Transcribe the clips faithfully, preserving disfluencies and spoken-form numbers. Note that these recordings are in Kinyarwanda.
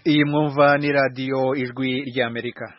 Iyi mwumva ni radio Ijwi ry'Amerika.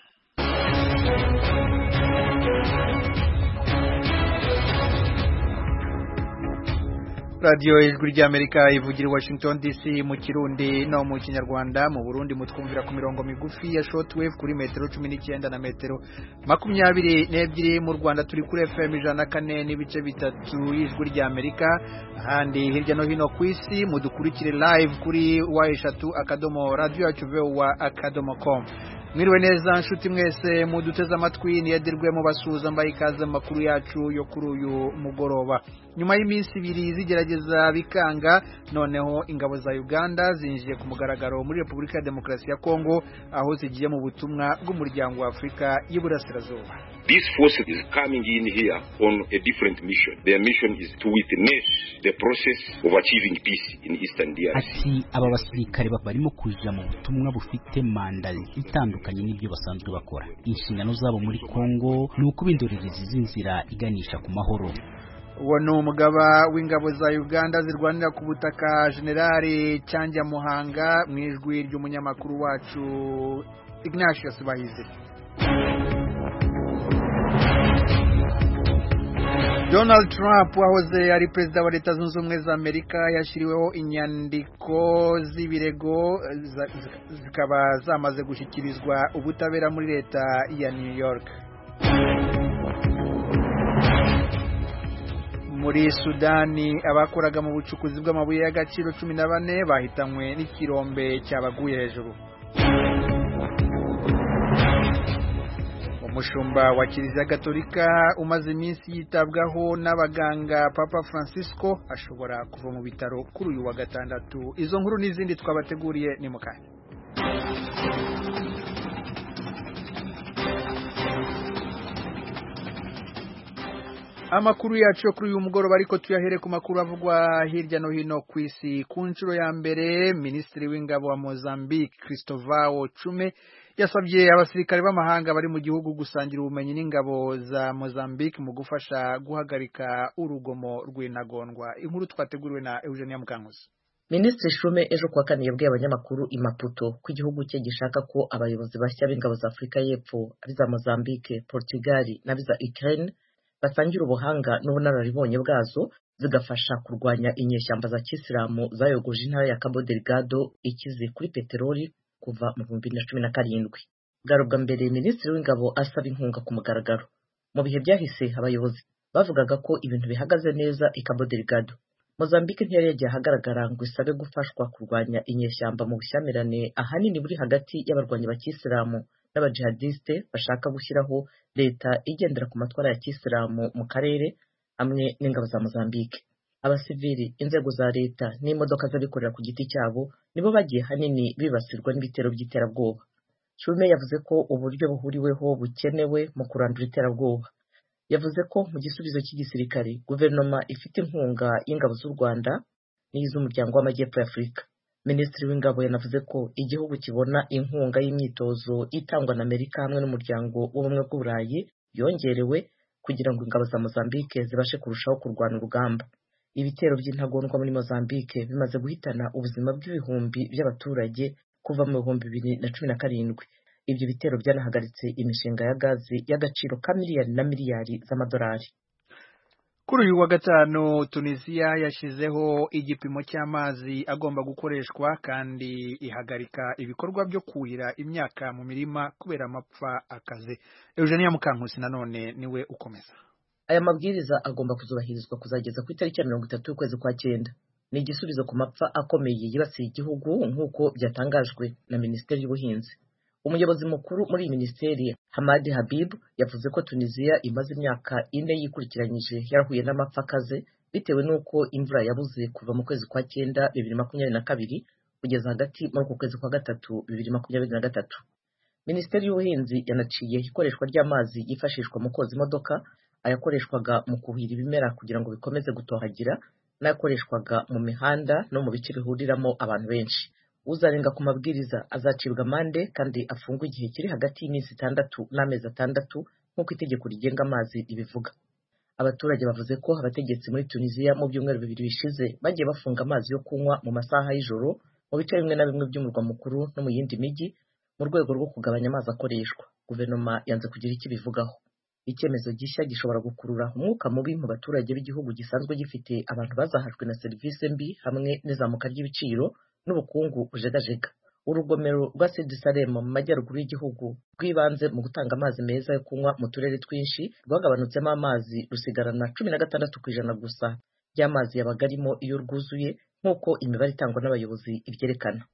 Radio Ijwi ry'Amerika ivugira i Washington D C mu Kirundi no mu Kinyarwanda. Mu Burundi mutwumvira ku mirongo migufi ya shortwave kuri metero cumi n'icyenda na metero makumyabiri n'ebyiri. Mu Rwanda turi kuri F M ijana na kane n'ibice bitatu y'Ijwi ry'Amerika. Ahandi hirya no hino ku isi mudukurikire live kuri wa eshatu akadomo radio yacu wa akadomo com. Mwiriwe neza nshuti mwese muduteze amatwi niyadirwe mu basuza mbaye ikaze makuru yacu yo kuri uyu mugoroba. Nyuma y'iminsi ibiri zigerageza bikanga, noneho ingabo za Uganda zinjiye ku mugaragaro muri Republika ya Demokarasi ya Kongo, aho zigiye mu butumwa bw'umuryango wa Afrika y'Iburasirazuba. This force is coming in here on a different mission. Their mission is to witness the process of achieving peace in Eastern D R C. Ati aba basirikare barimo kuja mu butumwa bufite manda itandukanye n'ibyo basanzwe bakora. Inshingano zabo muri Kongo ni ukubindorereza zinzira iganisha ku mahoro. Uwo ni umugaba w'ingabo za Uganda zirwanira ku butaka General Cyanja Muhanga mu ijwi ry'umunyamakuru wacu Ignatius Bahizi. Donald Trump wahoze ari perezida wa Leta Zunze Ubumwe za Amerika yashiriweho inyandiko z'ibirego zikaba zamaze gushyikirizwa ubutabera muri leta ya New York. Muri Sudani abakoraga mu bucukuzi bw'amabuye y'agaciro cumi na bane bahitanywe n'ikirombe cyabaguye hejuru. Umushumba wa Kiliziya Gatolika umaze iminsi yitabwaho n'abaganga Papa Francisco ashobora kuva mu bitaro kuri uyu wa gatandatu. Izo nkuru n'izindi twabateguriye ni mukanya. Amakuru yacu kuri uyu mugoroba ariko tuyahere ku makuru avugwa hirya no hino ku isi. Ku nshuro ya mbere Minisitiri w'ingabo wa Mozambique Cristóvão Chume yasabye abasirikare b'amahanga bari mu gihugu gusangira ubumenyi n'ingabo za Mozambique mu gufasha guhagarika urugomo rw'intagondwa. Inkuru twateguriwe na Eugenia Mukankusi. Minisitiri Chume ejo kuwa kane yabwiye abanyamakuru i Maputo ko igihugu cye gishaka ko abayobozi bashya b'ingabo za Afurika y'Epfo ari za Mozambique, Portugal n'abiza Ukraine basangira ubuhanga n'ubunararibonye bwazo zigafasha kurwanya inyeshyamba za Kisilamu zayogoje intara ya Cabo Delgado ikize kuri peteroli kuva mu bihumbi bibiri na cumi na karindwi. Bwari ubwa mbere Minisitiri w'ingabo asaba inkunga ku mugaragaro. Mu bihe byahise abayobozi bavugaga ko ibintu bihagaze neza i Cabo Delgado. Mozambique ntiyari yagiye ahagaragara ngo isabe gufashwa kurwanya inyeshyamba mu bushyamirane ahanini buri hagati y'abarwanyi ba Kisilamu n'abajihadiste bashaka gushyiraho leta igendera ku matwara ya Kisilamu mu karere hamwe n'ingabo za Mozambique. Abasivili, inzego za leta n'imodoka z'abikorera ku giti cyabo nibo bagiye hanini bibasirwa n'ibitero by'iterabwoba. Chume yavuze ko uburyo buhuriweho bukenewe mu kurandura iterabwoba. Yavuze ko mu gisubizo cy'igisirikare guverinoma ifite inkunga y'ingabo z'u Rwanda n'iz'umuryango w'Amajyepfo ya Afurika. Minisitiri w'ingabo yanavuze ko igihugu kibona inkunga y'imyitozo itangwa na Amerika hamwe n'umuryango w'ubumwe bw'Uburayi yongerewe kugira ngo ingabo za Mozambique zibashe kurushaho kurwana urugamba. Ibitero by'intagondwa muri Mozambique bimaze guhitana ubuzima bw'ibihumbi by'abaturage kuva mu bihumbi bibiri na cumi na karindwi. Ibyo bitero byanahagaritse imishinga ya gazi y'agaciro ka miliyari na miliyari z'amadolari. Kuri uyu wa gatanu Tunisia yashizeho igipimo cy'amazi agomba gukoreshwa kandi ihagarika ibikorwa byo kuhira imyaka mu mirima kubera amapfa akaze. Eugenia Mukankusi nanone niwe ukomeza. Aya mabwiriza agomba kuzubahirizwa kuzageza ku itariki ya mirongo itatu y'ukwezi kwa cyenda. Ni igisubizo ku mapfa akomeye yibasiye igihugu nk'uko byatangajwe na Minisiteri y'Ubuhinzi. Umuyobozi mukuru muri iyi minisiteri Hamad Habib yavuze ko Tunisia imaze imyaka ine yikurikiranyije yarahuye n'amapfa akaze bitewe n'uko imvura yabuze kuva mu kwezi kwa cyenda bibiri makumyabiri na kabiri kugeza hagati muri uku kwezi kwa gatatu bibiri makumyabiri na gatatu. Minisiteri y'Ubuhinzi yanaciye ikoreshwa ry'amazi yifashishwa mu koza imodoka, ayakoreshwaga mu kuhira ibimera kugira ngo bikomeze gutohagira, n'ayakoreshwaga mu mihanda no mu bice bihuriramo abantu benshi. Uzarenga ku mabwiriza azacibwa amande kandi afungwa igihe kiri hagati y'iminsi itandatu n'amezi atandatu nk'uko itegeko rigenga amazi ribivuga. Abaturage bavuze ko abategetsi muri Tunisia mu byumweru bibiri bishize bagiye bafunga amazi yo kunywa mu masaha y'ijoro mu bice bimwe na bimwe by'umurwa mukuru no mu yindi mijyi mu rwego rwo kugabanya amazi akoreshwa. Guverinoma yanze kugira icyo ibivugaho. Icyemezo gishya gishobora gukurura umwuka mubi mu baturage b'igihugu gisanzwe gifite abantu bazahajwe na serivisi mbi hamwe n'izamuka ry'ibiciro n'ubukungu bujegajega. Urugomero rwa Sidi Salem mu majyaruguru y'igihugu rw'ibanze mu gutanga amazi meza yo kunywa mu turere twinshi rwagabanutsemo amazi rusigarana cumi na gatandatu ku ijana gusa y'amazi yabaga arimo iyo rwuzuye nk'uko imibare itangwa n'abayobozi ibyerekana.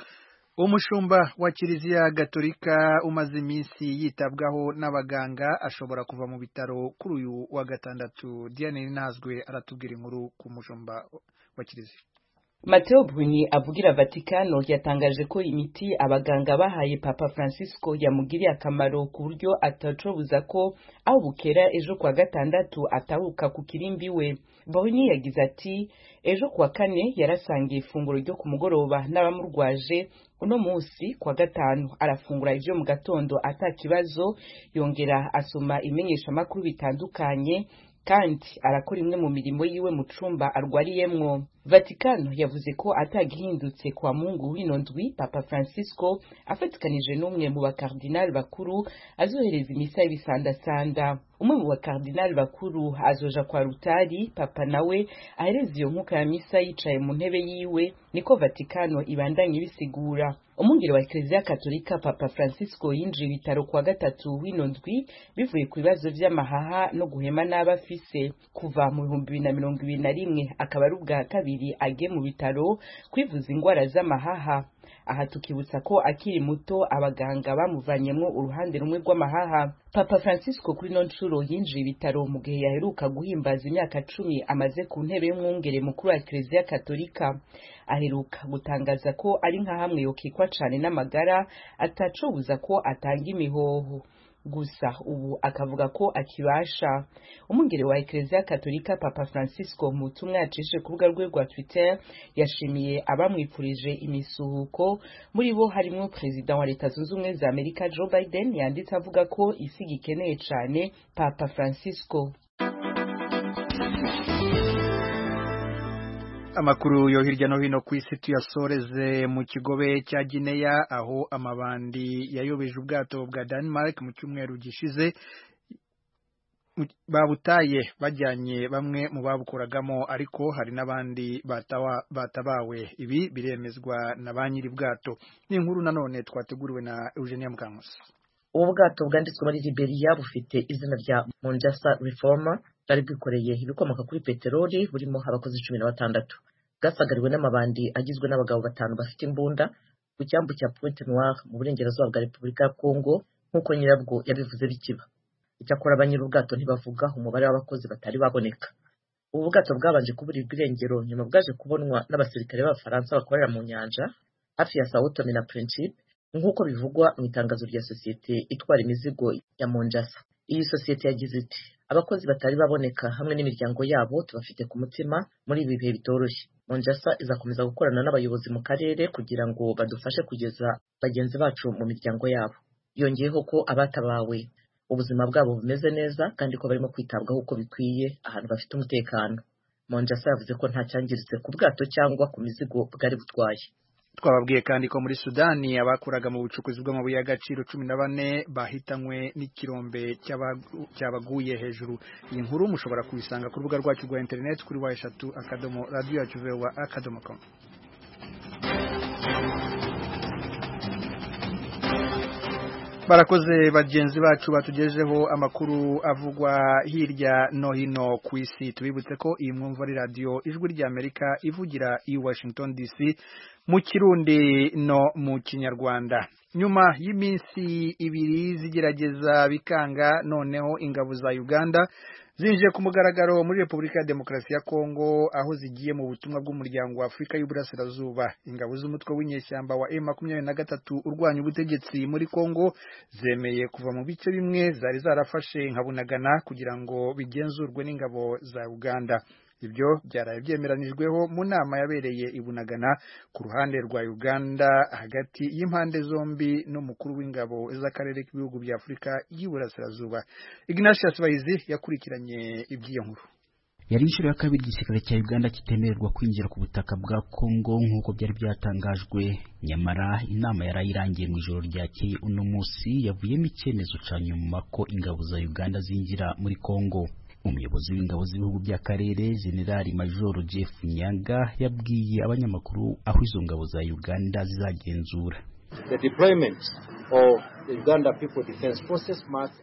Umushumba wa Kiliziya Gatolika umaze iminsi yitabwaho n'abaganga ashobora kuva mu bitaro kuri uyu wa gatandatu. Diane Nazwe aratubwira inkuru ku mushumba wa Kiliziya. Matteo Bruni avugira Vatikano yatangaje ko imiti abaganga bahaye Papa Francisco yamugiriye akamaro ku buryo atacobuza ko aho bukera ejo kwa gatandatu atahuka ku kirimbi we. Bruni yagize ati ejo kwa kane yarasangiye ifunguro ryo ku mugoroba n'abamurwaje, uno munsi kwa gatanu arafungura ivyo mu gatondo atakibazo, yongera asoma imenyesha makuru bitandukanye kandi arakora imwe mu mirimo yiwe mu cumba arwariyemwo. Vatikano yavuze ko atagihindutse kwa Mungu w'ino ndwi Papa Francisco afatikanije n'umwe mu bakardinali bakuru azohereza imisa y'ibisandasanda. Umwe mu bakardinali bakuru azoja kwa rutari, Papa nawe ahereza iyo nkuka ya misa yicaye mu ntebe yiwe, niko Vatikano ibandanye bisigura. Umungere wa Eklezia Katolika Papa Francisco yinjiye ibitaro kwa gatatu w'ino ndwi bivuye ku bibazo vy'amahaha no guhema n'abafise. Kuva mu bihumbi bibiri na mirongo ibiri na rimwe akaba ari ubwa kabiri agiye mu bitaro kwivuza ingwara z'amahaha. Aha tukibutsa ko akiri muto abaganga bamuvanyemwo uruhande rumwe rw'amahaha. Papa Francisco kuri no ncuro yinjiye ibitaro mu gihe yaheruka guhimbaza imyaka cumi amaze ku ntebe y'umwungere mukuru wa Eklezia Katolika. Aheruka gutangaza ko ari nka hamwe yokikwa cane n'amagara atacobuza ko atanga imihoho. Gusa ubu akavuga ko akibasha. Umungere wa Eklezia Katolika Papa Francisco mu butumwa yacishe ku rubuga rwe rwa Twitter yashimiye abamwipfurije imisuhuko, muri bo harimo Perezida wa Leta Zunze Ubumwe za Amerika Joe Biden yanditse avuga ko isi gikeneye cane Papa Francisco. Amakuru yo hirya no hino ku isi tuyasoreze mu kigobe cya Guinea aho amabandi yayobeje ubwato bwa Denmark mu cyumweru gishize babutaye bajyanye bamwe mu babukoragamo, ariko hari n'abandi batawa batabawe. Ibi biremezwa na ba nyiri bwato. Ni inkuru nanone twateguriwe na Eugenia Mukankusi. Ubu bwato bwanditswe muri Liberia bufite izina rya Monjasa Reformer bwari bwikoreye ibikomoka kuri peteroli burimo abakozi cumi na batandatu. Bwasagariwe n'amabandi agizwe n'abagabo batanu bafite imbunda ku cyambu cya Pointe Noire mu burengerazuba bwa Repubulika ya Kongo nk'uko nyirabwo yabivuze bikiba. Icyakora abanyiri ubwato ntibavuga umubare w'abakozi batari baboneka. Ubu bwato bwabanje kuburirwa irengero nyuma bwaje kubonwa n'abasirikare b'Abafaransa bakorera mu nyanja hafi ya Sao Tome na Principe nk'uko bivugwa mu itangazo rya sosiyete itwara imizigo ya Monjasa. Iyi sosiyete yagize iti abakozi batari baboneka hamwe n'imiryango yabo tubafite ku mutima muri ibi bihe bitoroshye. Monjasa izakomeza gukorana n'abayobozi mu karere kugira ngo badufashe kugeza bagenzi bacu mu miryango yabo. Yongeyeho ko abatabawe ubuzima bwabo bumeze neza kandi ko barimo kwitabwaho uko bikwiye ahantu bafite umutekano. Monjasa yavuze ko nta cyangiritse ku bwato cyangwa ku mizigo bwari butwaye. Twababwiye kandi ko muri Sudani abakuraga mu bucukuzi bw'amabuye y'agaciro cumi na bane bahitanywe n'ikirombe cyabaguye hejuru. Iyi nkuru mushobora kubisanga ku rubuga rwacu rwa internet kuri wa eshatu akadomo radio yacu vewa akadomo com. Barakoze bagenzi bacu batugejeho amakuru avugwa hirya no hino ku isi. Tubibutse ko iyi mwumva ari radio Ijwi rya Amerika ivugira i Washington D C mu Kirundi no mu Kinyarwanda. Nyuma y'iminsi ibiri zigerageza bikanga, noneho ingabo za Uganda zinjiye ku mugaragaro muri Repubulika ya Demokarasi ya Kongo aho zigiye mu butumwa bw'umuryango wa Afrika y'Uburasirazuba. Ingabo z'umutwe w'inyeshyamba wa M makumyabiri na gatatu urwanya ubutegetsi muri Kongo zemeye kuva mu bice bimwe zari zarafashe nka Bunagana kugira ngo bigenzurwe n'ingabo za Uganda. Ibyo byaraye byemeranijweho mu nama yabereye i Bunagana ku ruhande rwa Uganda hagati y'impande zombi n'umukuru w'ingabo z'akarere k'ibihugu bya Afrika y'Uburasirazuba. Ignatius Bahizi yakurikiranye iby'iyo nkuru. Yari inshuro ya kabiri igisirikare cya Uganda kitemererwa kwinjira ku butaka bwa Congo nk'uko byari byatangajwe, nyamara inama yarayirangiye mu ijoro ryakeye uno munsi yavuyemo icyemezo ca nyuma ko ingabo za Uganda zinjira muri Congo. Umuyobozi w'ingabo z'ibihugu by'akarere General Major Jeff Nyaga yabwiye abanyamakuru aho izo ngabo za Uganda zizagenzura. The deployment of the Uganda People Defense Forces must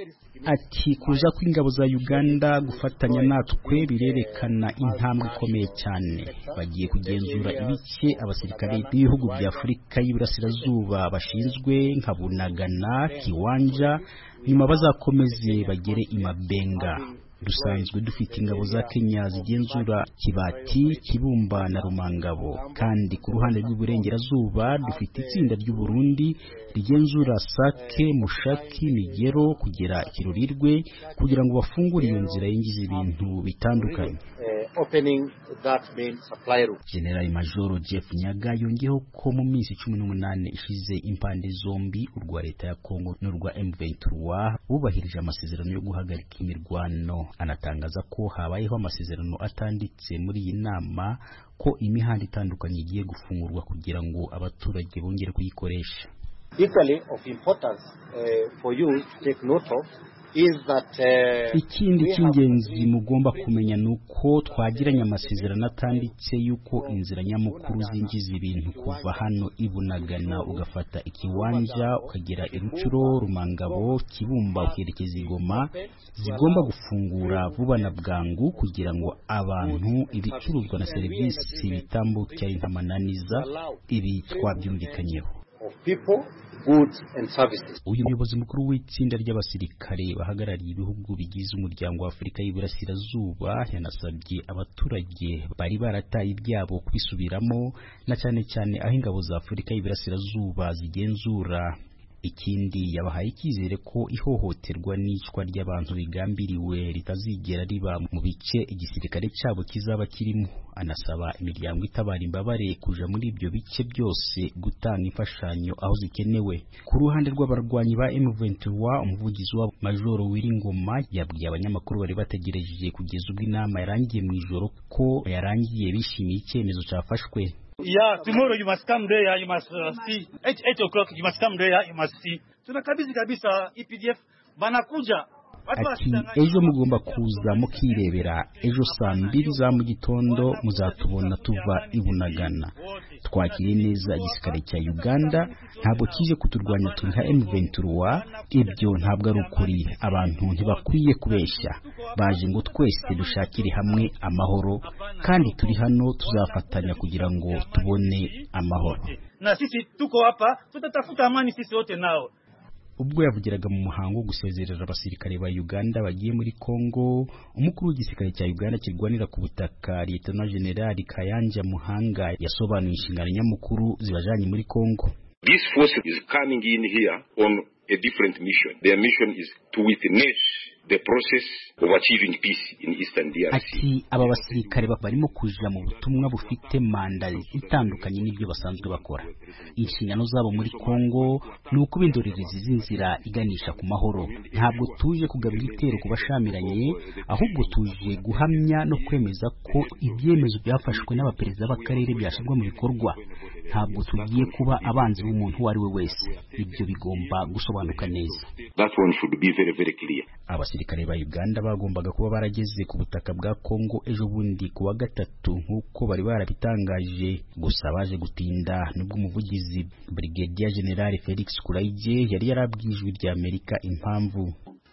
Ati kuza kw'ingabo za Uganda gufatanya natwe birerekana intambwe ikomeye cyane. Bagiye kugenzura ibice abasirikare b'ibihugu bya Afurika y'Iburasirazuba bashinzwe nka Bunagana, Kiwanja, nyuma bazakomeze bagere Imabenga. Dusanzwe dufite ingabo za Kenya zigenzura Kibati, Kibumba na Rumangabo, kandi ku ruhande rw'Iburengerazuba dufite itsinda ry'u Burundi rigenzura Sake, Mushaki, Migero kugera Kirurirwe kugira ngo bafungure iyo nzira yinjiza ibintu bitandukanye. Opening that main supply route. General Major Jeff Nyaga yongeyeho ko mu minsi cumi n'umunani ishize impande zombi urwa leta ya Congo n'urwa M vingt-trois bubahirije amasezerano yo guhagarika imirwano. Anatangaza ko habayeho amasezerano atanditse muri iyi nama ko imihanda itandukanye igiye gufungurwa kugira ngo abaturage bongere kuyikoresha. Equally of importance uh, for you to take note of is that uh, ikindi cy'ingenzi mugomba kumenya nuko twagiranye amasezerano atanditse yuko inzira nyamukuru zinjiza ibintu kuva hano Ibunagana ugafata Ikiwanja ukagera Irucuro, Rumangabo, Kibumba ukerekeza Igoma zigomba gufungura vuba na bwangu kugira ngo abantu ibicuruzwa na serivisi bitambukira intamananiza. Ibi twabyumvikanyeho. People, goods and services. Uyu muyobozi mukuru w'itsinda ry'abasirikare bahagarariye ibihugu bigize umuryango wa Afurika y'Iburasirazuba yanasabye abaturage bari barataye ibyabo kwisubiramo, na cyane cyane aho ingabo za Afurika y'Iburasirazuba zigenzura. Ikindi yabahaye icyizere ko ihohoterwa n'icwa ry'abantu bigambiriwe ritazigera riba mu bice igisirikare cyabo kizaba kirimo. Anasaba imiryango itabara imbabare kuja muri ibyo bice byose gutanga imfashanyo aho zikenewe. Ku ruhande rw'abarwanyi ba M vingt-trois, umuvugizi wa Major Wiringoma yabwiye abanyamakuru bari bategereje kugeza ubwo inama yarangiye mu ijoro ko yarangiye bishimiye icyemezo cyafashwe. Yeah, tomorrow you must come there, you must uh, see. At eight o'clock you must come there, you must see. Tunakabidhi kabisa E P D F banakuja. Ati ejo mugomba kuza mukirebera, ejo saa mbiri za mu gitondo muzatubona tuva Ibunagana. Twakiriye neza igisirikare cya Uganda, ntabwo kije kuturwanya turi nka M vingt-trois. Ibyo ntabwo ari ukuri, abantu ntibakwiye kubeshya. Baje ngo twese dushakire hamwe amahoro, kandi turi hano tuzafatanya kugira ngo tubone amahoro. Na sisi tuko hapa tutatafuta amani sisi wote nao. Ubwo yavugiraga mu muhango wo gusezerera abasirikare ba Uganda bagiye muri Congo, umukuru w'igisirikare cya Uganda kirwanira ku butaka Lieutenant General Kayanja Muhanga yasobanuye inshingano nyamukuru zibajanye muri Congo. This force is coming in here on a different mission. Their mission is to witness the process of achieving peace in Eastern D R C. Ati aba basirikare barimo kuja mu butumwa bufite manda itandukanye n'ibyo basanzwe bakora. Inshingano zabo muri Congo ni ukubindorereza z'inzira iganisha ku mahoro. Ntabwo tuje kugaba igitero ku bashamiranye, ahubwo tuje guhamya no kwemeza ko ibyemezo byafashwe n'abaperezida b'akarere byashirwa mu bikorwa. Ntabwo tugiye kuba abanzi b'umuntu uwo ari we wese. Ibyo bigomba gusobanuka neza. That one should be very very clear. Abasirikare ba Uganda bagombaga kuba barageze ku butaka bwa Congo ejo bundi kuwa gatatu nk'uko bari barabitangaje, gusa baje gutinda nubwo umuvugizi Brigadier General Felix Kuraije yari yarabwijwe rya Amerika impamvu.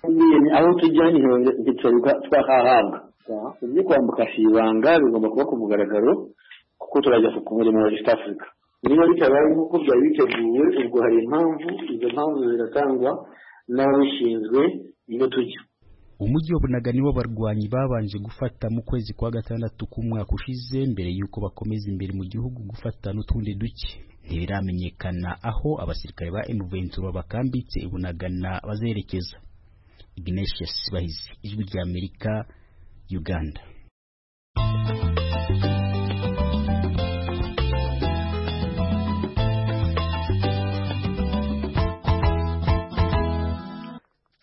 Aho tujyanye ntitwereka twahahabwa. Ibyo kwambuka shibanga bigomba kuba ku mugaragaro kuko turajya ku murimo wa East Africa. Niba bitabaye nk'uko byari biteguwe, ubwo hari impamvu, izo mpamvu ziratangwa n'ababishinzwe niyo tujya. Umujyi wa Bunagana niwo barwanyi babanje gufata mu kwezi kwa gatandatu k'umwaka ushize mbere yuko bakomeza imbere mu gihugu gufata n'utundi duke. Ntibiramenyekana aho abasirikare ba M vingt-trois bakambitse i Bunagana bazerekeza. Ignatius Bahizi, Ijwi rya Amerika, Uganda.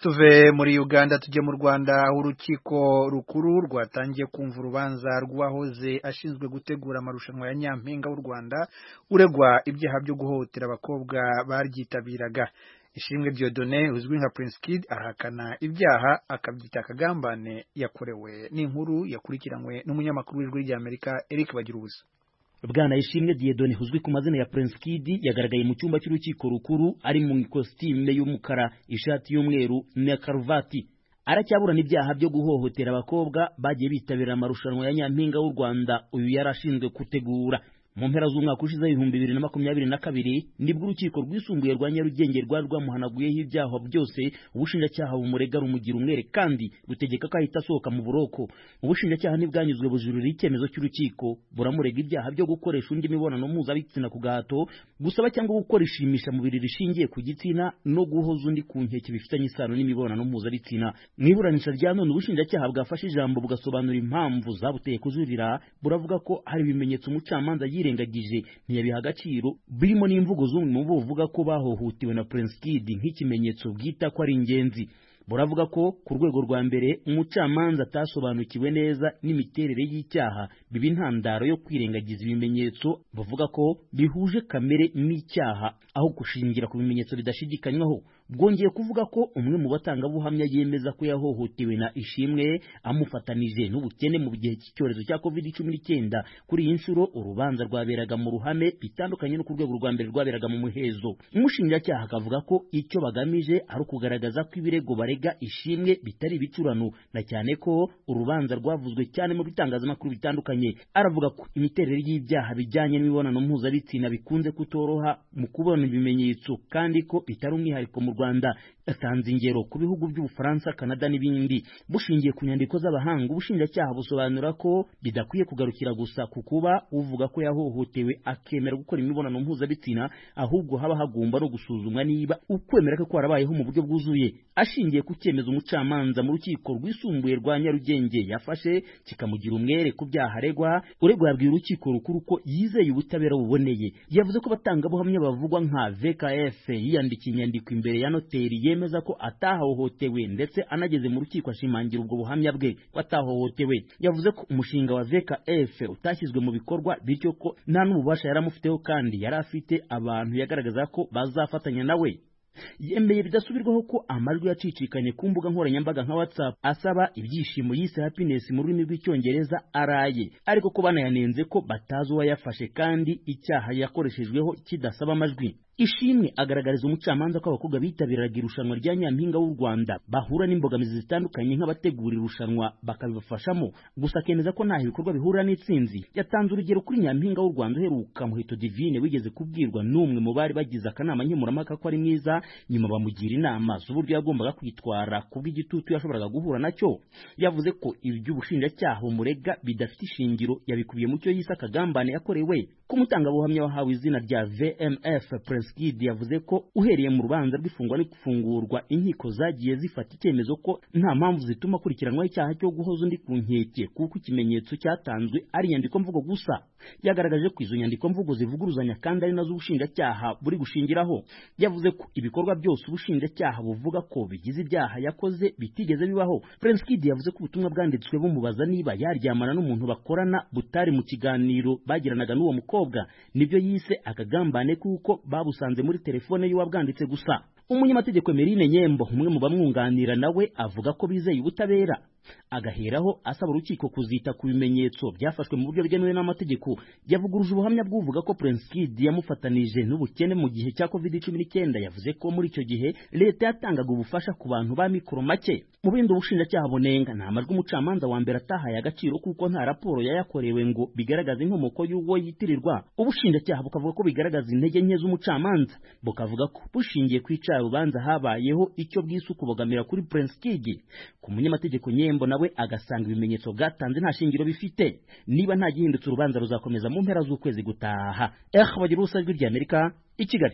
tuve muri Uganda tujye mu Rwanda aho urukiko rukuru rwatangiye kumva urubanza rw'uwahoze ashinzwe gutegura amarushanwa ya Nyampinga w'u Rwanda uregwa ibyaha byo guhohotera abakobwa baryitabiraga. Ishimwe Dieudonné uzwi nka Prince Kid ahakana ibyaha akabyita akagambane yakorewe. Ni inkuru yakurikiranywe n'umunyamakuru w'Ijwi ry'Amerika Eric Bagirubusa. Bwana Ishimwe Dieudonné uzwi ku mazina ya Prince Kid yagaragaye mu cyumba cy'urukiko rukuru ari mu ikositime y'umukara, ishati y'umweru na karuvati. Aracyaburana ibyaha byo guhohotera abakobwa bagiye bitabira amarushanwa ya Nyampinga w'u Rwanda uyu yarashinzwe gutegura. Mu mpera z'umwaka ushize ibihumbi bibiri na makumyabiri na kabiri nibwo urukiko rwisumbuye rwa Nyarugenge rwari rwamuhanaguyeho ibyaha byose ubushinjacyaha bumurega rumugira umwere kandi rutegeka ko ahita asohoka mu buroko. Ubushinjacyaha ntibwanyuzwe bujurira icyemezo cy'urukiko buramurega ibyaha byo gukoresha undi mibonano mpuzabitsina ku gahato, gusaba cyangwa gukora ishimisha mubiri rishingiye ku gitsina no guhoza undi ku nkeke bifitanye isano n'imibonano mpuzabitsina. Mu iburanisha rya none ubushinjacyaha bwafashe ijambo bugasobanura impamvu zabuteye kujurira, buravuga ko hari ibimenyetso umucamanza yirengagije ntiyabiha agaciro birimo n'imvugo z'umwe mu buvuga ko bahohotewe na Prince Kid nk'ikimenyetso bwita ko ari ingenzi. Buravuga ko ku rwego rwa mbere umucamanza atasobanukiwe neza n'imiterere y'icyaha biba intandaro yo kwirengagiza ibimenyetso bavuga ko bihuje kamere n'icyaha aho gushingira ku bimenyetso bidashidikanywaho. Bwongeye kuvuga ko umwe mu batangabuhamya yemeza ko yahohotewe na Ishimwe amufatanije n'ubukene mu gihe cy'icyorezo cya covid cumi n'icyenda. Kuri iyi nshuro urubanza rwaberaga mu ruhame bitandukanye no ku rwego rwa mbere rwaberaga mu muhezo. Umushinjacyaha akavuga ko icyo bagamije ari ukugaragaza ko ibirego barega Ishimwe bitari ibicurano, na cyane ko urubanza rwavuzwe cyane mu bitangazamakuru bitandukanye. Aravuga ko imiterere y'ibyaha bijyanye n'imibonano mpuzabitsina bikunze kutoroha mu kubona ibimenyetso kandi ko bitari umwihariko mu Rwanda. Atanze ingero ku bihugu by'Ubufaransa, Canada n'ibindi. Bushingiye ku nyandiko z'abahanga ubushinjacyaha busobanura ko bidakwiye kugarukira gusa ku kuba uvuga ko yahohotewe akemera gukora imibonano mpuzabitsina, ahubwo haba hagomba no gusuzumwa niba ukwemera ko kwarabayeho mu buryo bwuzuye. Ashingiye ku cyemezo umucamanza mu rukiko rwisumbuye rwa Nyarugenge yafashe kikamugira umwere ku byaha aregwa, uregwa yabwiye urukiko rukuru ko yizeye ubutabera buboneye. Yavuze ko batangabuhamya bavugwa nka V K F yiyandikiye inyandiko imbere ya noteri yemeza ko atahohotewe ndetse anageze mu rukiko ashimangira ubwo buhamya bwe ko atahohotewe. Yavuze ko umushinga wa V K F utashyizwe mu bikorwa bityo ko nta n'ububasha yaramufiteho kandi yari afite abantu yagaragaza ko bazafatanya nawe. Yemeye bidasubirwaho ko amajwi yacicikanye ku mbuga nkoranyambaga nka WhatsApp asaba ibyishimo yise happiness mu rurimi rw'icyongereza araye, ariko ko banayanenze ko batazi uwayafashe kandi icyaha yakoreshejweho kidasaba amajwi. Ishimwe agaragariza umucamanza ko abakobwa bitabiraga irushanwa rya Nyampinga w'u Rwanda bahura n'imbogamizi zitandukanye nk'abategura irushanwa bakabibafashamo, gusa akemeza ko nta bikorwa bihura n'itsinzi. Yatanze urugero kuri Nyampinga w'u Rwanda uheruka Muheto Divine wigeze kubwirwa n'umwe mu bari bagize akanama nkemurampaka ko ari mwiza, nyuma bamugira inama z'uburyo yagombaga kwitwara kubw'igitutu yashoboraga guhura nacyo. Yavuze ko iby'ubushinjacyaha umurega bidafite ishingiro, yabikubiye mu cyo yise akagambane yakorewe. Ko umutangabuhamya wahawe izina rya V M F Prince Kid yavuze ko uhereye mu rubanza rw'ifungwa n'ifungurwa inkiko zagiye zifata icyemezo ko nta mpamvu zituma akurikiranwaho icyaha cyo guhoza undi ku nkeke kuko ikimenyetso cyatanzwe ari inyandiko mvugo gusa. Yagaragaje ko izo nyandiko mvugo zivuguruzanya kandi ari nazo ubushinjacyaha buri gushingiraho. Yavuze ko ibikorwa byose ubushinjacyaha buvuga ko bigize ibyaha yakoze bitigeze bibaho. Prince Kid yavuze ko ubutumwa bwanditswe bumubaza niba yaryamana n'umuntu bakorana butari mu kiganiro bagiranaga n'uwo mukobwa, nibyo yise akagambane kuko babusanze muri telefone y'uwabwanditse gusa. Umunyamategeko Emeline Nyembo umwe mu bamwunganira nawe avuga ko bizeye ubutabera, agaheraho asaba urukiko kuzita ku bimenyetso byafashwe mu buryo bwemewe n'amategeko. Yavuguruje ubuhamya bw'uvuga ko Prince Kid yamufatanije n'ubukene mu gihe cya covid cumi n'icyenda. Yavuze ko muri icyo gihe leta yatangaga ubufasha ku bantu ba mikoro make. Mu bindi ubushinjacyaha bunenga nta majwi umucamanza wa mbere atahaye agaciro kuko nta raporo yayakorewe ngo bigaragaze inkomoko y'uwo yitirirwa. Ubushinjacyaha bukavuga ko bigaragaza intege nke z'umucamanza, bukavuga ko bushingiye ku icyaha ubanza habayeho icyo bwise ukubogamira kuri Prince Kid. Ku munyamategeko Nyembo nawe agasanga ibimenyetso bwatanze nta shingiro bifite. Niba nta gihindutse urubanza ruzakomeza mu mpera z'ukwezi gutaha. Eh bagira usajwi rya Amerika i Kigali.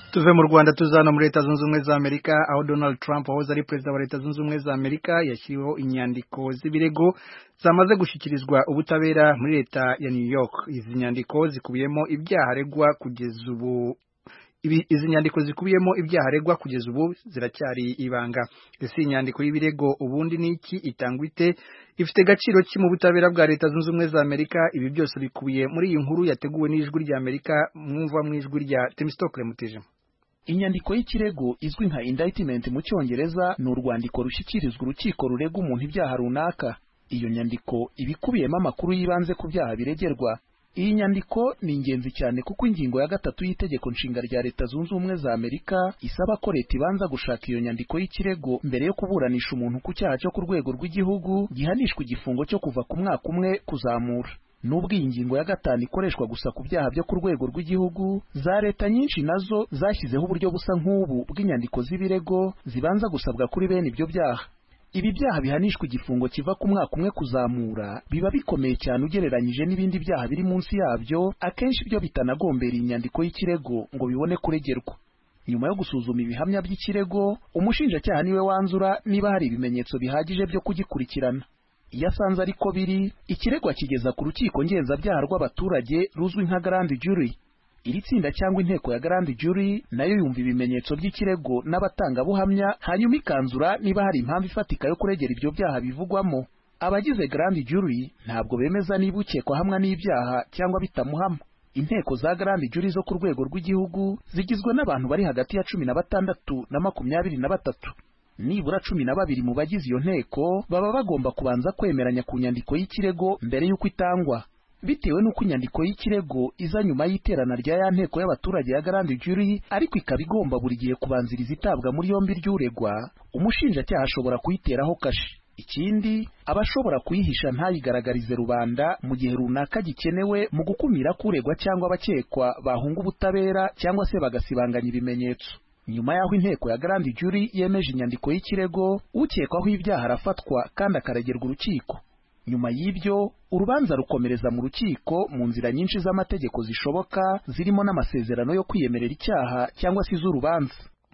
Tuve mu Rwanda tuzana muri Leta Zunze Ubumwe za Amerika aho Donald Trump wahoze ari perezida wa Leta Zunze Ubumwe za Amerika yashyiriweho inyandiko z'ibirego zamaze gushyikirizwa ubutabera muri leta ya New York. Izi nyandiko zikubiyemo ibyaha aregwa kugeza ubu Ibi izi nyandiko zikubiyemo ibyaha aregwa kugeza ubu ziracyari ibanga. Ese inyandiko y'ibirego ubundi niki, itangwa ite, ifite gaciro ki mu butabera bwa Leta Zunze Ubumwe za Amerika? Ibi byose bikubiye muri iyi nkuru yateguwe n'ijwi rya Amerika, mwumva mu ijwi rya Temistokle Mutijima. Inyandiko y'ikirego izwi nka indictment mu Cyongereza ni urwandiko rushyikirizwa urukiko rurega umuntu ibyaha runaka. Iyo nyandiko ibikubiyemo amakuru yibanze ku byaha biregerwa. Iyi nyandiko ni ingenzi cyane kuko ingingo ya gatatu y'itegeko nshinga rya Leta Zunze Ubumwe za Amerika isaba ko leta ibanza gushaka iyo nyandiko y'ikirego mbere yo kuburanisha umuntu ku cyaha cyo ku rwego rw'igihugu gihanishwa igifungo cyo kuva ku mwaka umwe kuzamura. Nubwo iyi ngingo ya gatanu ikoreshwa gusa ku byaha byo ku rwego rw'igihugu, za leta nyinshi nazo zashyizeho uburyo busa nk'ubu bw'inyandiko z'ibirego zibanza gusabwa kuri bene ibyo byaha. Ibi byaha bihanishwa igifungo kiva ku mwaka umwe kuzamura biba bikomeye cyane ugereranyije n'ibindi byaha biri munsi yabyo, akenshi byo bitanagombera inyandiko y'ikirego ngo bibone kuregerwa. Nyuma yo gusuzuma ibihamya by'ikirego, umushinjacyaha niwe wanzura niba hari ibimenyetso bihagije byo kugikurikirana. Iyo asanze ariko biri, ikirego kigeza ku rukiko ngenzabyaha rw'abaturage ruzwi nka grand jury. Iri tsinda cyangwa inteko ya grand jury nayo yumva ibimenyetso by'ikirego n'abatangabuhamya, hanyuma ikanzura niba hari impamvu ifatika yo kuregera ibyo byaha bivugwamo. Abagize grand jury ntabwo bemeza niba ukekwa hamwe n'ibyaha cyangwa bitamuhama. Inteko za grand jury zo ku rwego rw'igihugu zigizwe n'abantu bari hagati ya cumi na batandatu na makumyabiri na batatu. Nibura cumi na babiri mu bagize iyo nteko baba bagomba kubanza kwemeranya ku nyandiko y'ikirego mbere y'uko itangwa. Bitewe n'uko inyandiko y'ikirego iza nyuma y'iterana rya ya nteko y'abaturage ya grand jury, ariko ikaba igomba buri gihe kubanziriza itabwa muri yombi ry'uregwa, umushinjacyaha ashobora kuyiteraho kashi. Ikindi, abashobora kuyihisha ntayigaragarize rubanda mu gihe runaka gikenewe mu gukumira kuregwa cyangwa abakekwa bahunga ubutabera cyangwa se bagasibanganya ibimenyetso. Nyuma y'aho inteko ya grand jury yemeje inyandiko y'ikirego, ukekwaho ibyaha arafatwa kandi akaregerwa urukiko. Nyuma y'ibyo, urubanza rukomereza mu rukiko mu nzira nyinshi z'amategeko zishoboka, zirimo n'amasezerano yo kwiyemerera icyaha cyangwa se z'urubanza.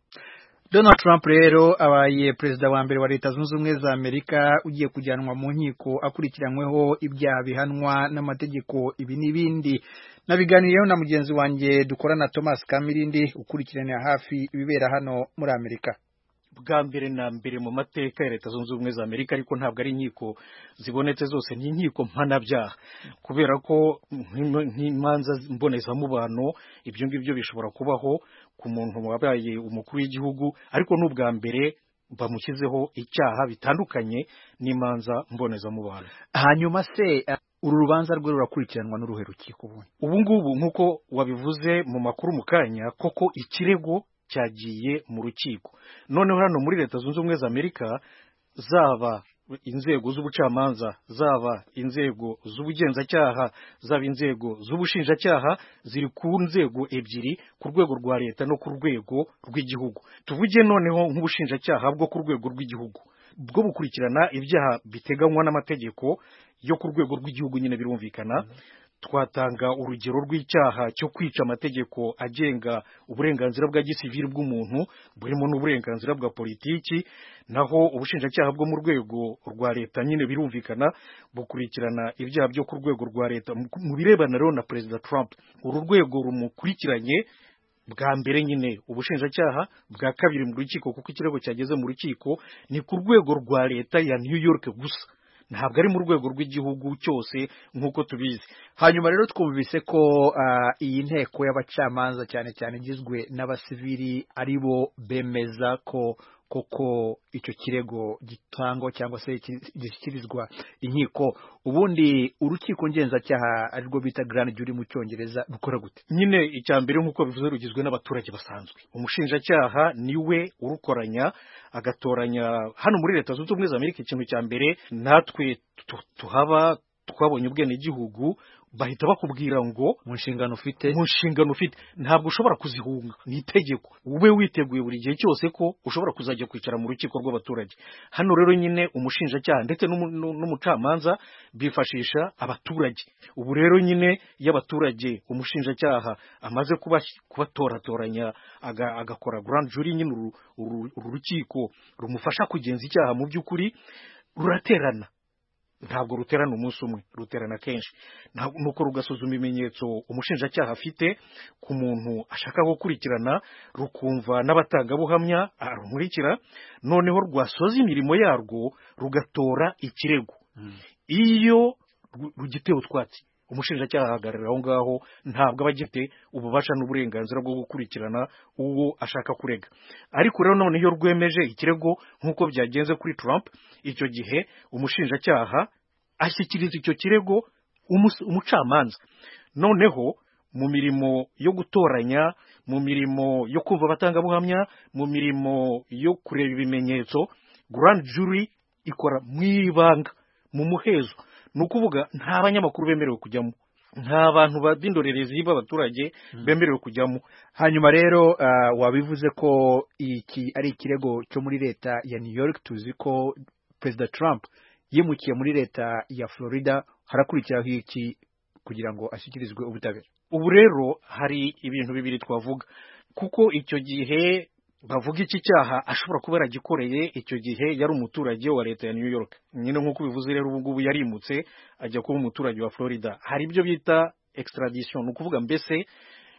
Donald Trump rero abaye perezida wa mbere wa Leta Zunze Ubumwe za Amerika ugiye kujyanwa mu nkiko akurikiranyweho ibyaha bihanwa n'amategeko ibi n'ibindi. Nabiganiriyeho na mugenzi wanjye dukorana Thomas Kamirindi ukurikiranira hafi ibibera hano muri Amerika. Bwa mbere na mbere mu mateka ya Leta Zunze Ubumwe za Amerika, ariko ntabwo ari inkiko zibonetse zose, ni inkiko mpanabyaha, kubera ko nk'imanza mbonezamubano ibyo ngibyo bishobora kubaho ku muntu wabaye umukuru w'igihugu, ariko n'ubwa mbere bamushyizeho icyaha bitandukanye n'imanza mbonezamubano. Hanyuma se uru rubanza rwe rurakurikiranwa n'uruhe rukiko ubundi? Ubu ngubu nk'uko wabivuze mu makuru mu kanya, koko ikirego cyagiye mu rukiko. Noneho hano muri Leta Zunze Ubumwe za Amerika, zaba inzego z'ubucamanza, zaba inzego z'ubugenzacyaha, zaba inzego z'ubushinjacyaha, ziri ku nzego ebyiri, ku rwego rwa leta no ku rwego rw'igihugu. Tuvuge noneho nk'ubushinjacyaha bwo ku rwego rw'igihugu bwo bukurikirana ibyaha biteganywa n'amategeko yo ku rwego rw'igihugu, nyine birumvikana. Twatanga urugero rw'icyaha cyo kwica amategeko agenga uburenganzira bwa gisivili bw'umuntu, burimo n'uburenganzira bwa politiki. Naho ubushinjacyaha bwo mu rwego rwa leta nyine birumvikana bukurikirana ibyaha byo ku rwego rwa leta mu birebana rero na Perezida Trump. Uru rwego rumukurikiranye bwa mbere nyine ubushinjacyaha, bwa kabiri mu rukiko kuko ikirego cyageze mu rukiko, ni ku rwego rwa leta ya New York gusa, ntabwo ari mu rwego rw'igihugu cyose nk'uko tubizi. Hanyuma rero twumvise ko uh, iyi nteko y'abacamanza cyane cyane igizwe n'abasivili ari bo bemeza ko koko icyo kirego gitangwa cyangwa se gishyikirizwa inkiko. Ubundi urukiko ngenzacyaha ari rwo bita grand jury mu Cyongereza rukora gute? Nyine icya mbere nk'uko bivuze rugizwe n'abaturage basanzwe. Umushinjacyaha niwe urukoranya agatoranya. Hano muri Leta Zunze Ubumwe za Amerika, ikintu cya mbere natwe tuhaba twabonye ubwenegihugu, bahita bakubwira ngo mu nshingano ufite mu nshingano ufite ntabwo ushobora kuzihunga ni itegeko ube witeguye buri gihe cyose ko ushobora kuzajya kwicara mu rukiko rw'abaturage hano rero nyine umushinjacyaha ndetse n'umucamanza bifashisha abaturage ubu rero nyine iyo abaturage umushinjacyaha amaze kubatoratoranya agakora grand jury nyine uru rukiko rumufasha kugenza icyaha mu by'ukuri ruraterana ntabwo ruterana umunsi umwe ruterana kenshi nuko rugasuzuma ibimenyetso umushinjacyaha afite ku muntu ashaka gukurikirana rukumva n'abatangabuhamya arumurikira noneho rwasoza imirimo yarwo rugatora ikirego iyo rugitewe utwatsi umushinjacyaha ahagarara aho ngaho ntabwo aba agifite ububasha n'uburenganzira bwo gukurikirana uwo ashaka kurega ariko rero none iyo rwemeje ikirego nk'uko byagenze kuri Trump icyo gihe umushinjacyaha ashyikiriza icyo kirego umucamanza noneho mu mirimo yo gutoranya mu mirimo yo kumva abatangabuhamya mu mirimo yo kureba ibimenyetso grand jury ikora mu ibanga mu muhezo ni ukuvuga nta banyamakuru bemerewe kujyamo nta bantu b'indorerezi b'abaturage bemerewe kujyamo hanyuma rero wabivuze ko iki ari ikirego cyo muri leta ya New York tuzi ko Perezida Trump yimukiye muri leta ya Florida harakurikiraho iki kugira ngo ashyikirizwe ubutabera ubu rero hari ibintu bibiri twavuga kuko icyo gihe bavuga iki cyaha ashobora kuba yaragikoreye icyo gihe yari umuturage wa leta ya New York nyine nk'uko bivuze rero ubu ngubu yarimutse ajya kuba umuturage wa Florida hari ibyo bita extradition ni ukuvuga mbese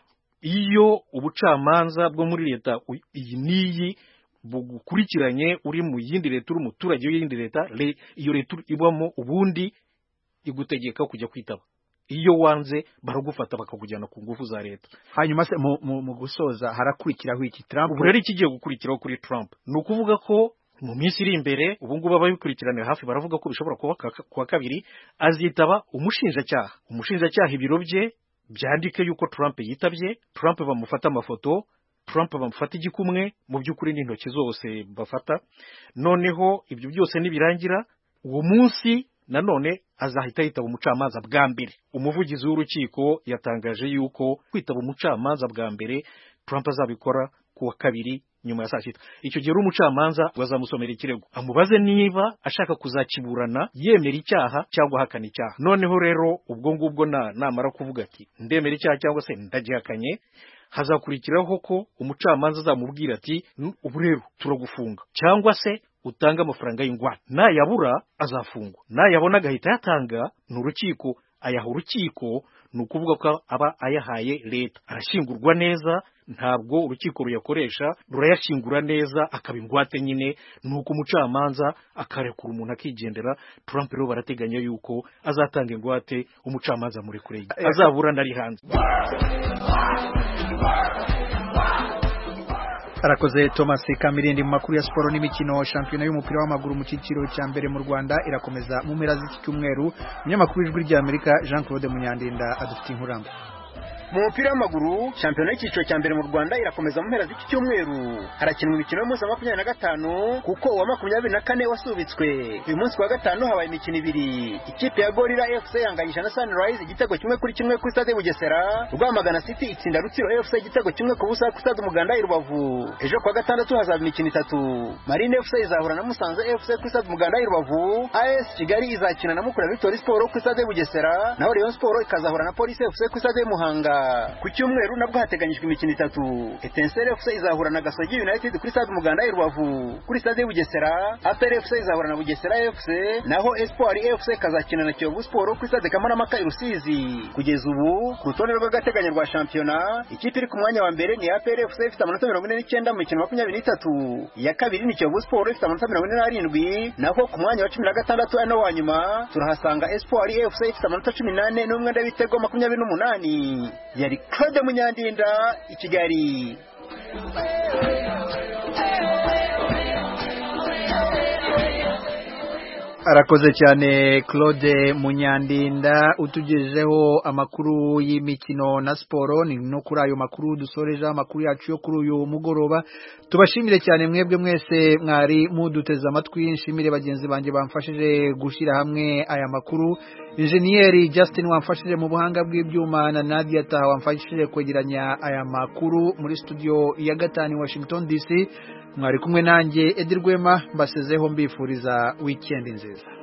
iyo ubucamanza bwo muri leta iyi n'iyi bugukurikiranye uri mu yindi leta uri umuturage w'iyindi leta iyo leta ibamo ubundi igutegeka kujya kwitaba iyo wanze baragufata bakakujyana ku ngufu za leta hanyuma se mu gusoza harakurikiraho iki Trump ubu rero ikigiye gukurikiraho kuri Trump ni ukuvuga ko mu minsi iri imbere ubu ngubu ababikurikirana hafi baravuga ko bishobora kuba kuwa kabiri azitaba umushinjacyaha umushinjacyaha ibiro bye byandike yuko Trump yitabye Trump bamufata amafoto Trump bamufata igikumwe mu by'ukuri n'intoki zose bafata noneho ibyo byose nibirangira uwo munsi nanone azahita yitaba umucamanza bwa mbere umuvugizi w'urukiko yatangaje yuko kwitaba umucamanza bwa mbere Trump azabikora kuwa kabiri nyuma ya saa sita icyo gihe umucamanza bazamusomera ikirego amubaze niba ashaka kuzakiburana yemera icyaha cyangwa ahakana icyaha noneho rero ubwo ngubwo na namara kuvuga ati ndemera icyaha cyangwa se ndagihakanye hazakurikiraho ko umucamanza azamubwira ati ubu rero turagufunga cyangwa se utanga amafaranga y'ingwate nayabura azafungwa nayabona agahita yatanga n'urukiko ayaha urukiko ni ukuvuga ko aba ayahaye leta arashingurwa neza ntabwo urukiko ruyakoresha rurayashingura neza akaba ingwate nyine nuko umucamanza akarekura umuntu akigendera Trump rero barateganya yuko azatanga ingwate umucamanza muri kure azaburana ari hanze arakoze Thomas Kamirindi mu makuru ya siporo n'imikino shampiyona y'umupira w'amaguru mu cyiciro cya mbere mu Rwanda irakomeza mu mpera z'iki cyumweru umunyamakuru w'ijwi rya Amerika Jean Claude Munyandinda adufite inkuramba mu mupira w'amaguru shampiyona y'icyiciro cya mbere mu Rwanda irakomeza mu mpera z'iki cyumweru harakinwa imikino y'umunsi wa makumyabiri na gatanu kuko uwa makumyabiri na kane wasubitswe uyu munsi wa gatanu habaye imikino ibiri ikipe ya Gorilla F C yanganyije na Sunrise igitego kimwe kuri kimwe kuri stade Bugesera Rwamagana City itsinda Rutsiro F C igitego kimwe ku busa kuri stade Umuganda i Rubavu ejo kwa gatandatu hazaba imikino itatu Marine F C izahura na Musanze F C kuri stade Umuganda i Rubavu A S Kigali izakina na Mukura Victory Sport kuri stade Bugesera naho Rayon Sport ikazahura na Police F C kuri stade Muhanga ku cyumweru nabwo hateganyijwe imikino itatu Etincelle F C izahura na Gasogi United kuri stade Umuganda i Rubavu kuri stade Bugesera A P R F C izahura na Bugesera F C naho Espoir F C kazakina na Kiyovu Sport kuri stade Kamarampaka i Rusizi kugeza ubu ku rutonde rw'agateganyo rwa shampiyona ikipe iri ku mwanya wa mbere ni A P R F C ifite amanota mirongo ine n'icyenda mu mikino makumyabiri n'itatu iya kabiri ni Kiyovu Sport ifite amanota mirongo ine n'arindwi naho ku mwanya wa cumi na gatandatu ano wa nyuma turahasanga Espoir F C ifite amanota cumi n'ane n'umwenda w'ibitego makumyabiri n'umunani yari Claude Munyandinda i Kigali arakoze cyane Claude Munyandinda utugejeho amakuru y'imikino na siporo ni no kuri ayo makuru dusoreje amakuru yacu yo kuri uyu mugoroba tubashimire cyane mwebwe mwese mwari muduteze amatwi nshimire bagenzi banjye bamfashije gushira hamwe aya makuru Engineer Justin wamfashije mu buhanga bw'ibyuma na Nadia Taha wamfashije kwegeranya aya makuru muri studio ya gatanu Washington D C. Mwari kumwe nanjye Edir Rwema mbasezeho mbifuriza weekend nziza.